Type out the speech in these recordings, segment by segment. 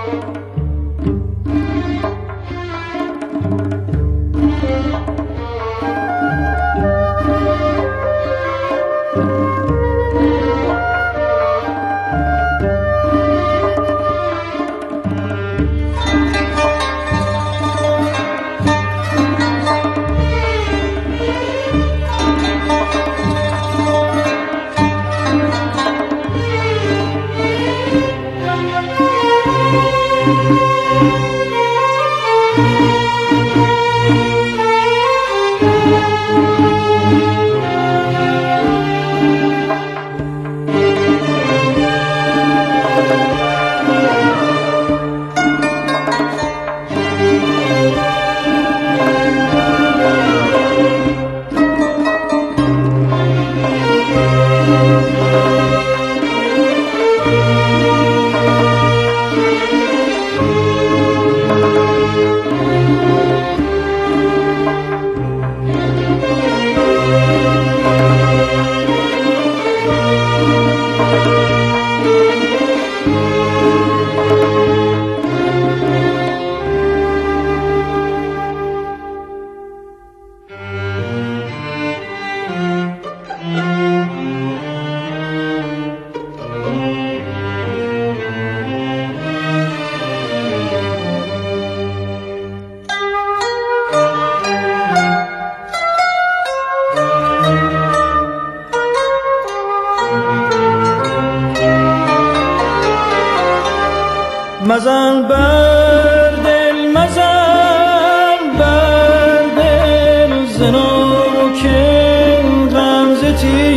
مزن بر دل، مزن بر دل، زنوک غمزه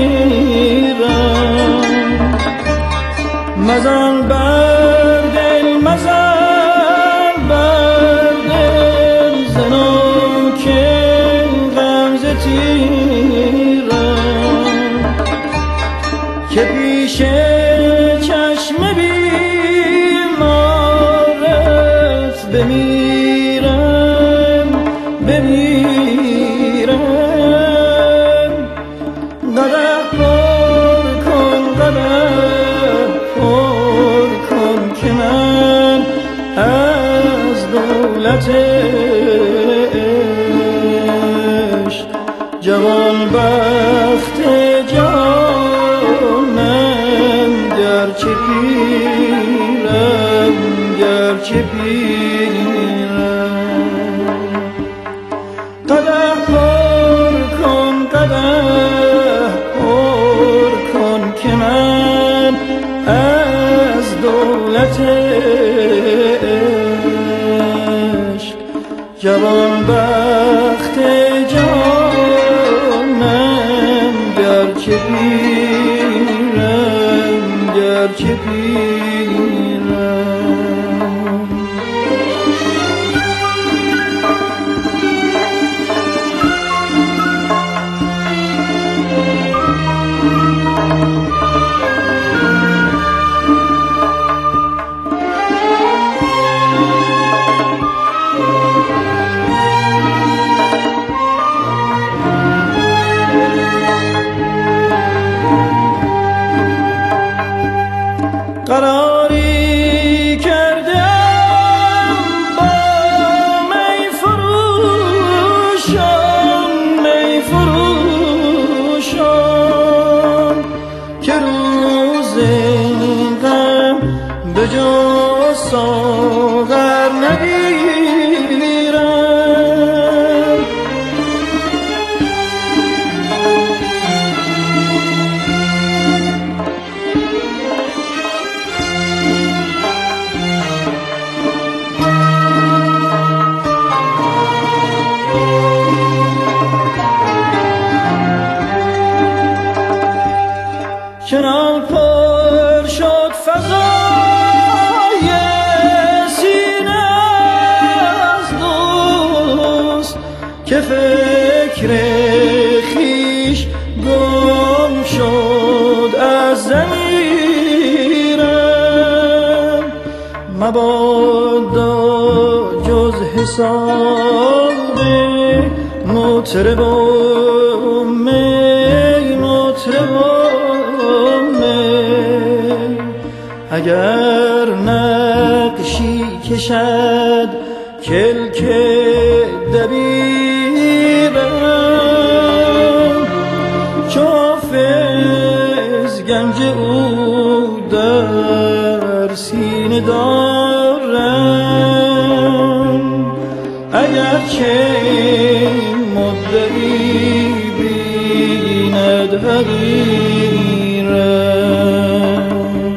تیرم. مزن بر دل، مزن بر دل، زنوک غمزه تیرم. که پیش چشم بمیرم بمیرم. قدح پر کن، قدح پر کن که من از دولت عشق جوان بخت جانم، گرچه پیرم گرچه پیرم. قدح پر کن، قدح پر کن که من از دولت عشق جوان بخت جانم، گرچه پیرم گرچه پیرم. قراری کردم با می فروشان، می فروشان، که روز این غم به جز ساغر نگیرم. چنان پر شد فضای سینه از دوست که فکر خویش گم شد از ضمیرم. مبادا جز حساب مطرب و می، مطرب و می، اگر نقشی کشد کلک دبیرم، چو حافظ گنج او در سینه دارم، اگر که مدعی بیند حقیرم.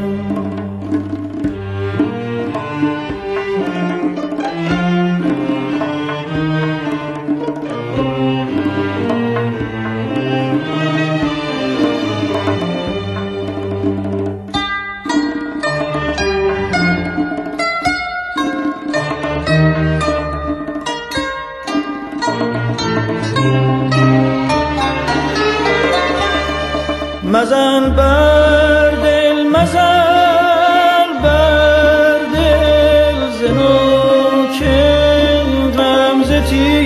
مزن بر دل، مزن بر دل ز نوک غمزه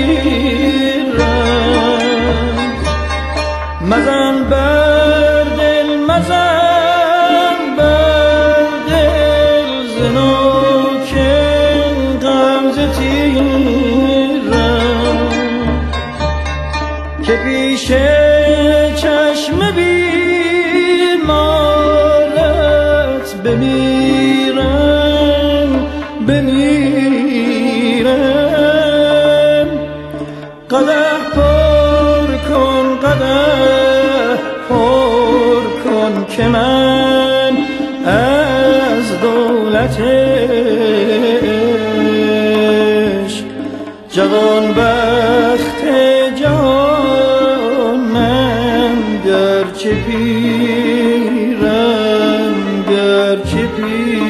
تیرم، مزن بر دل، مزن بر دل ز نوک غمزه تیرم، که پیش چشم بمیرم بمیرم. قدح پر کن، قدح پر کن که من از دولت عشق جوان بخت جهانم، گرچه پیرم گرچه پیرم.